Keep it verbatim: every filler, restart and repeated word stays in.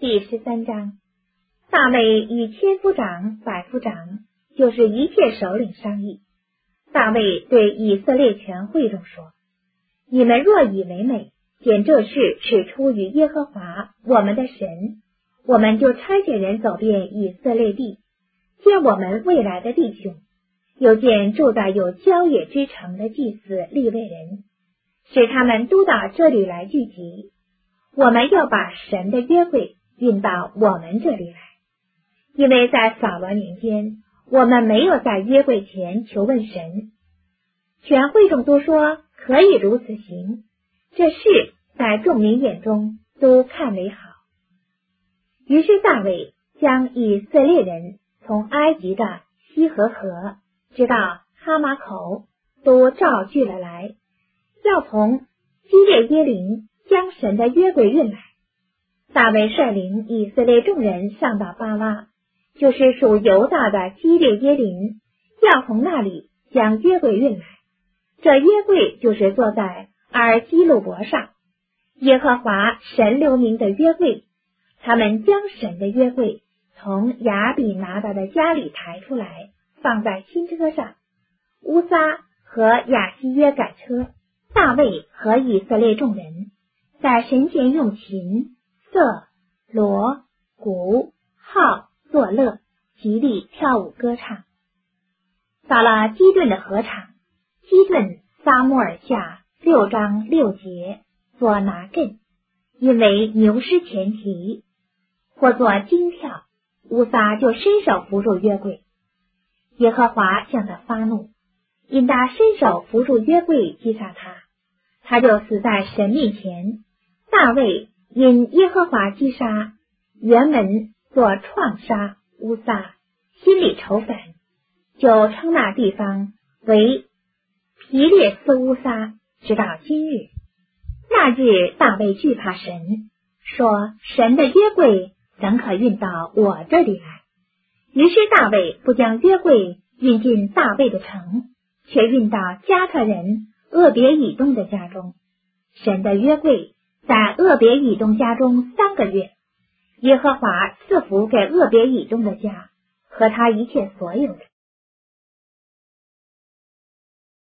第十三章，大卫与千夫长、百夫长，就是一切首领商议。大卫对以色列全会众说：你们若以为美，见这事是出于耶和华我们的神，我们就差遣人走遍以色列地，见我们未来的弟兄，又见住在有郊野之城的祭司利未人，使他们都到这里来聚集。我们要把神的约柜运到我们这里来，因为在扫罗年间，我们没有在约柜前求问神。全会众都说可以如此行，这事在众民眼中都看为好。于是大卫将以色列人从埃及的西河河直到哈马口都召聚了来，要从基列耶琳将神的约柜运来。大卫率领以色列众人上到巴拉，就是属犹大的基列耶琳，要从那里将约柜运来。这约柜就是坐在尔基路伯上，耶和华神留名的约柜。他们将神的约柜从亚比拿达的家里抬出来，放在新车上。乌撒和亚西约赶车，大卫和以色列众人在神前用琴、瑟、锣、鼓、号作乐，极力跳舞歌唱。到了基顿的禾场，基顿撒母耳下六章六节做拿艮，因为牛失前蹄，或做金票，乌撒就伸手扶住约柜。耶和华向他发怒，因他伸手扶住约柜击杀他，他就死在神面前。大卫因耶和华击杀，原文做创杀乌撒，心里愁烦，就称那地方为皮列斯乌撒，直到今日。那日大卫惧怕神，说神的约柜怎可运到我这里来？于是大卫不将约柜运进大卫的城，却运到加特人俄别以东的家中。神的约柜在俄别以东家中三个月，耶和华赐福给俄别以东的家和他一切所有的。